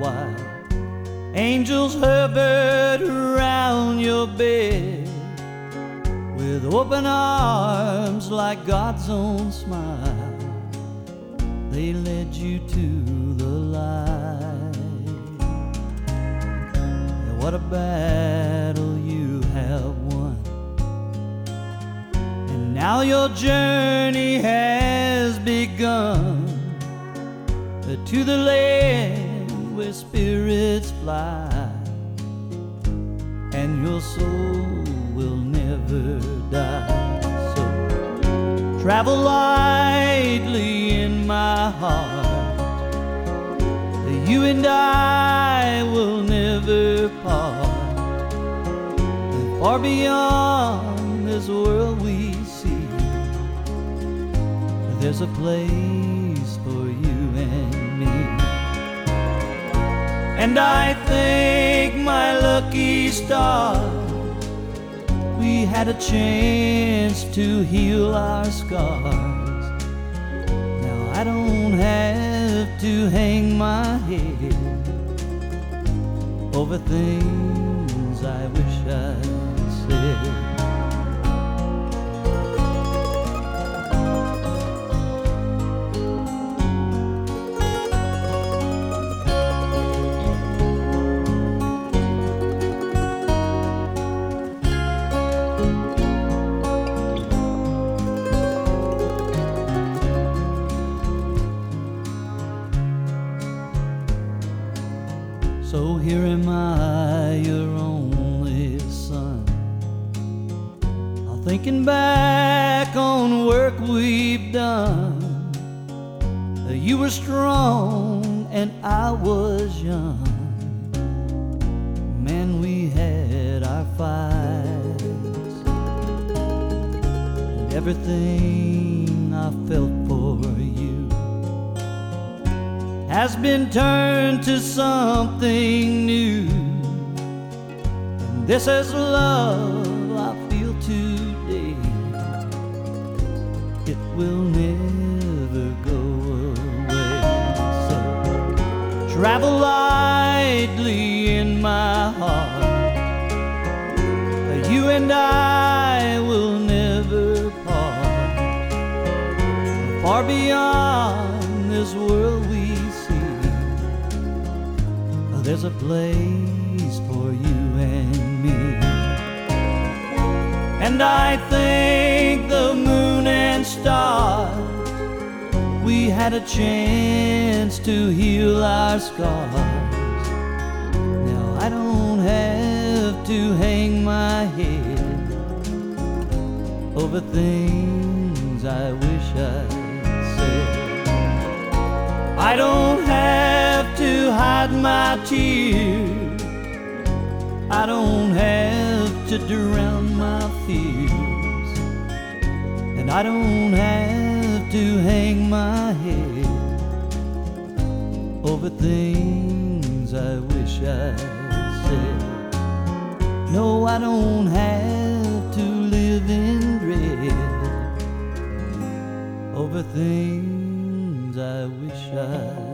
while angels hovered around your bed with open arms like God's own smile. They led you to the light. And what a battle you have won. And now your journey has begun to the land where spirits fly, and your soul will never die. So travel lightly in my heart. You and I will never part. And far beyond this world we see, there's a place for you and me. And I thank my lucky stars we had a chance to heal our scars. Now I don't have to hang my head over things I wish I'd said. So here am I, your only son, thinking back on work we've done. You were strong and I was young. Man, we had our fights, and everything I felt for you has been turned to something new. And this is love I feel today. It will never go away. So travel lightly in my heart. You and I will never part. Far beyond this world we there's a place for you and me. And I thank the moon and stars we had a chance to heal our scars. Now I don't have to hang my head over things I wish I'd said. I don't have to hide my tears. I don't have to drown my fears. And I don't have to hang my head over things I wish I'd said. No, I don't have to live in dread over things I wish I